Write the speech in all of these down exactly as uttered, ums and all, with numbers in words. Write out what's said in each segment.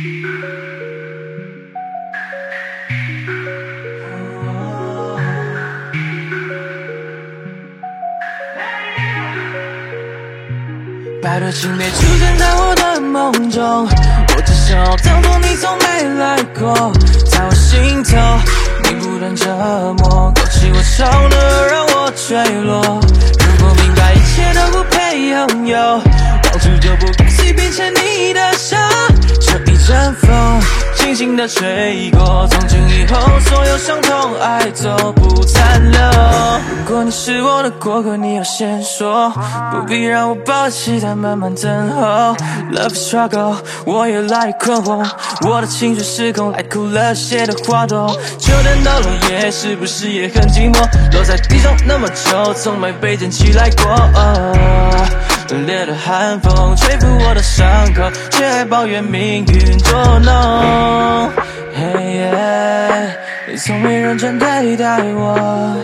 拜托请别出现在我的梦中，我只想要当作你从没来过，在我心头你不断折磨，勾起我手的让我坠落。如果明白一切都不配拥有，当初就不该随便牵你的手。这一阵风轻轻地吹过，从今以后所有伤痛爱都不残留。如果你是我的过客，你要先说，不必让我抱着期待慢慢等候。Love struggle， 我越来越困惑，我的情绪失控，来哭了谢的花朵。秋天的落叶是不是也很寂寞？落在地上那么久，从没被捡起来过。冷冽的寒风吹拂我的伤口，却还抱怨命运捉弄。Hey yeah， 你从没认真对待我，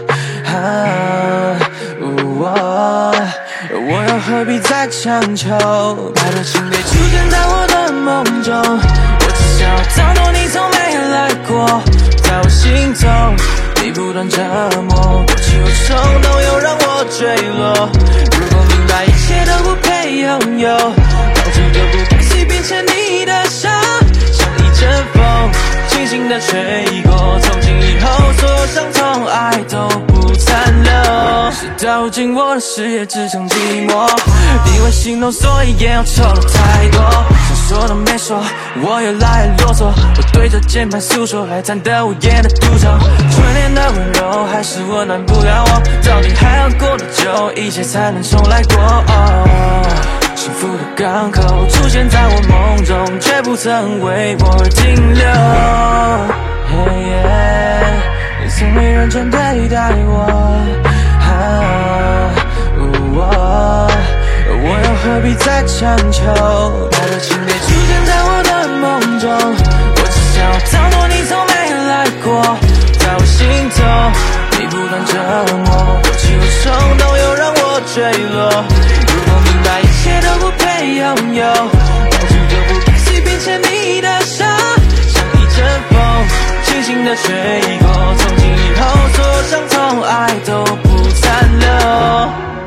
啊哦、我又何必再强求？拜托请别出现在我的梦中，我只想要当作你从没来过，在我心中你不断折磨，勾起我冲动又让我坠落。如果明白一切都不配拥有，当初就不该随便牵你的手。像一阵风轻轻地吹过，从今以后所有伤痛爱都不残留。事到如今我的视野只剩寂寞，因为心动所以眼要抽了太多，想说都没说，我越来越啰嗦，我对着键盘诉说，还惨得无言的独奏。春天的温柔还是温暖不了我，到底还要过多久一切才能重来过？幸福的港口出现在我梦中，却不曾为我而停留。Hey yeah， 你从没认真对待我，啊哦、我又何必再强求？拜托请别出现在我的梦中，我只想要当作你从没来过，在我心头你不断折磨，勾起我冲动又让我坠落。如果明白一切都不配拥有，当初就不该随便牵你的手。像一阵风轻轻地吹过，从今以后所有伤痛爱都不残留。